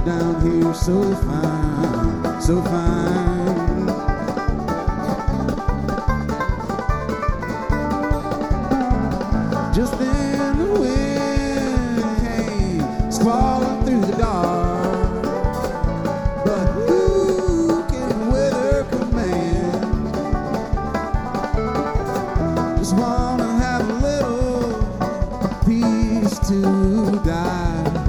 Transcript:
down here so fine, so fine. Just then the wind came squalling